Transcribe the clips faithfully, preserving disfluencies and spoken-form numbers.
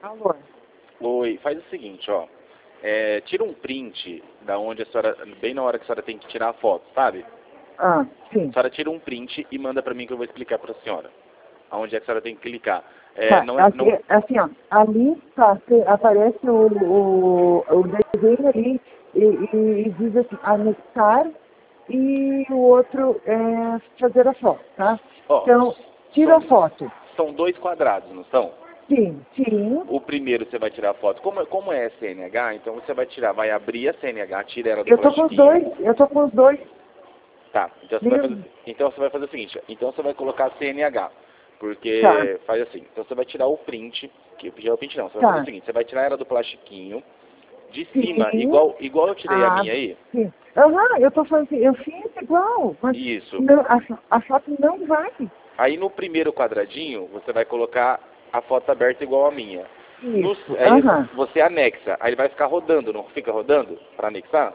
Alô? Oi, faz o seguinte, ó. É, tira um print da onde a senhora, bem na hora que a senhora tem que tirar a foto, sabe? Ah, A sim. senhora tira um print e manda pra mim que eu vou explicar pra senhora. Aonde é que a senhora tem que clicar. É, Tá, não é, aqui, não, assim, ó, ali tá, te- aparece o, o, o desenho ali e, e, e diz assim, anexar e o outro é fazer a foto, tá? ó, Então, tira a são, foto. são dois quadrados, não são? Sim, sim. O primeiro você vai tirar a foto. Como, como é C N H, então você vai tirar, vai abrir a C N H, tira ela do Eu tô com os plastiquinho. dois, eu tô com os dois. Tá, então você vai fazer, Lindo. então você vai fazer o seguinte, então você vai colocar C N H, Tá, porque faz assim, então você vai tirar o print, que já é o print não, você vai fazer o tá. seguinte, você vai tirar ela do plastiquinho, de cima, Sim. igual, igual eu tirei a Ah, minha aí, sim. Aham, eu tô fazendo, eu fiz igual, mas isso. não, a, fo- a foto não vai. Aí no primeiro quadradinho, você vai colocar a foto aberta igual a minha. No, Isso, aí aham. você anexa, aí ele vai ficar rodando, não fica rodando para anexar?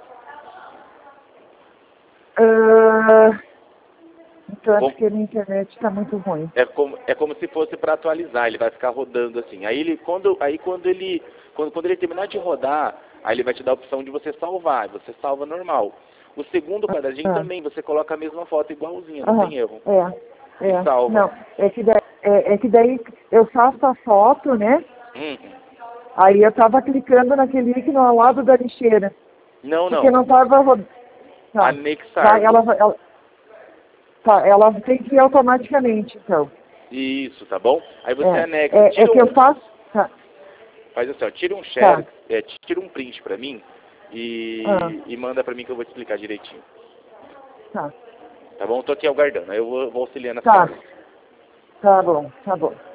Ah, então é Com- porque a minha internet está muito ruim. É como, é como se fosse para atualizar, ele vai ficar rodando assim. Aí ele quando aí quando ele quando, quando ele terminar de rodar, aí ele vai te dar a opção de você salvar, você salva normal. O segundo quadradinho Ah, também, você coloca a mesma foto igualzinha, não aham, tem erro. é, E é. salva. Não, é que, daí, é, é que daí eu faço a foto, né? Hum. Aí eu tava clicando naquele ícone ao lado da lixeira. Não, Porque não. não tava rodando. Tá. Anexar. Vai, ela, vai- ela, tá, ela tem que ir automaticamente, então. Isso, tá bom? Aí você É, anexa, é, é tira que eu um, faço. Tá, faz assim, ó, tira um share, tá. é, tira um print pra mim Ah, e, e manda pra mim que eu vou te explicar direitinho. tá. Tá bom? Tô aqui aguardando, aí eu vou, vou auxiliando a Tá. senhora. Tá bom, tá bom.